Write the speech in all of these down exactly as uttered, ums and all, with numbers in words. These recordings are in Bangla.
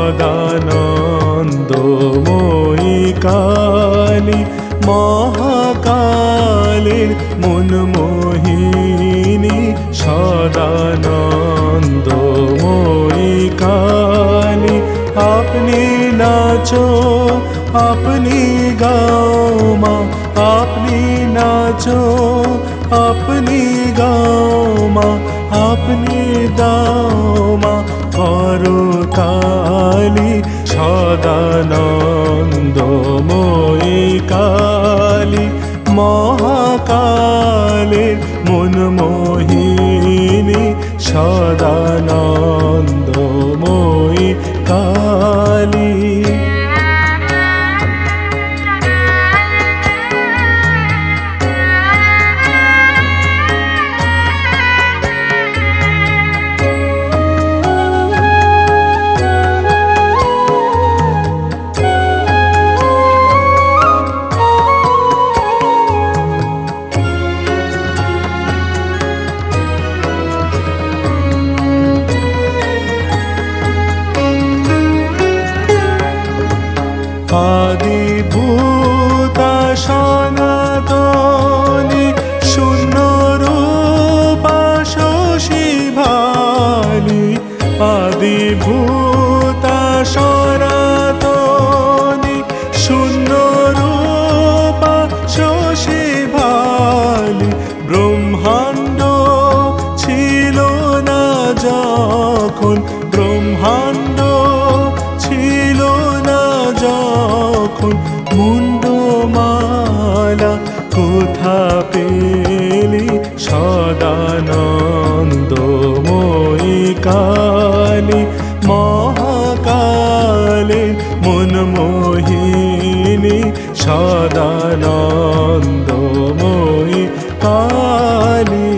সদানন্দময়ী কালী মহাকালের মনমোহিনী সদানন্দময়ী কালী আপনি নাচো আপনি গাও মা আপনি নাচো আপনি গাও মা আপনি দাও মা করতালি সদানন্দময়ী কালী মহাকালের মনমোহিনী সদানন্দময়ী কালী। আদিভূতা সনাতনী শূন্যরূপা শশী ভালি আদিভূতা সনাতনী শূন্যরূপা শশী ভালি ব্রহ্মাণ্ড ছিল না যখন ব্রহ্মাণ্ড ছিল না যখন মুন্ডমালা কোথা পেলি সদানন্দময়ী কালী মহাকালের মনমোহিনী সদানন্দময়ী কালী।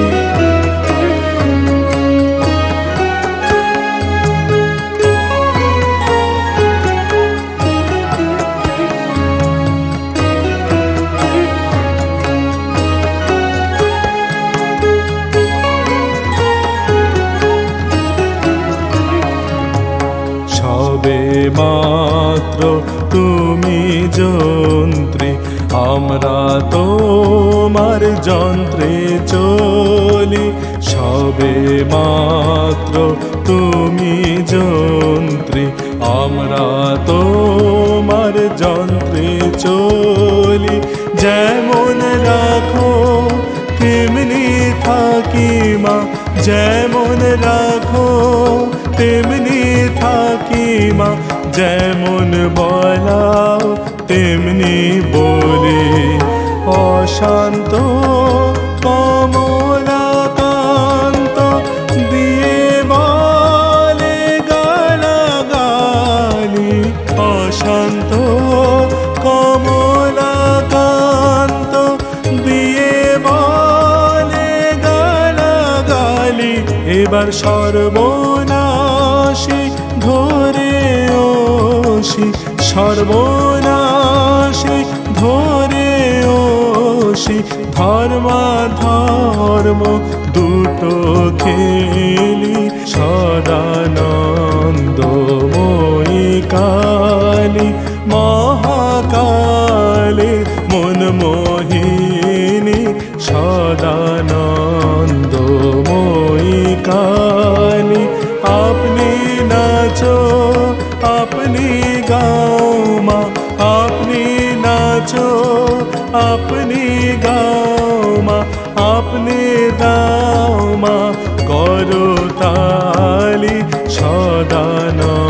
সবে মাত্র তুমি যন্ত্রী আমরা তোমার যন্ত্রে চলি সবে মাত্র তুমি যন্ত্রী আমরা তোমার যন্ত্রে চলি যেমন রাখো তেমনি থাকি মা যেমন রাখো তেমনি থাকি মা যেমন বলাও তেমনি বলি অশান্ত কমলাকান্ত দিয়ে বলে গালাগালি অশান্ত কমলাকান্ত দিয়ে বলে গালাগালি এবার সর্বনাশী ধরে ওষি সর্বনাশী ধরে ওষি ধর্মা ধর্ম দুটো খেলি সদানন্দময়ী কালী মহাকালে মনমোহিনী সদানন্দময়ী কালী আপনি নাচো আপনি গাও মা আপনি নাচো আপনি গাও মা আপনি দাও মা করতালি সদানন্দময়ী